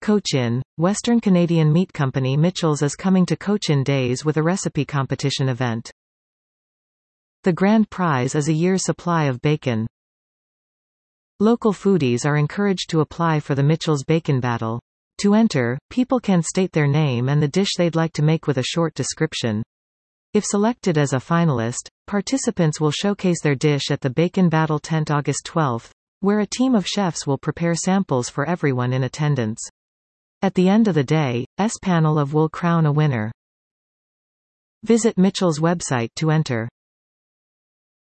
Cochin, Western Canadian meat company Mitchell's is coming to Cochin Days with a recipe competition event. The grand prize is a year's supply of bacon. Local foodies are encouraged to apply for the Mitchell's Bacon Battle. To enter, people can state their name and the dish they'd like to make with a short description. If selected as a finalist, participants will showcase their dish at the Bacon Battle tent August 12, where a team of chefs will prepare samples for everyone in attendance. At the end of the day, panel will crown a winner. Visit Mitchell's website to enter.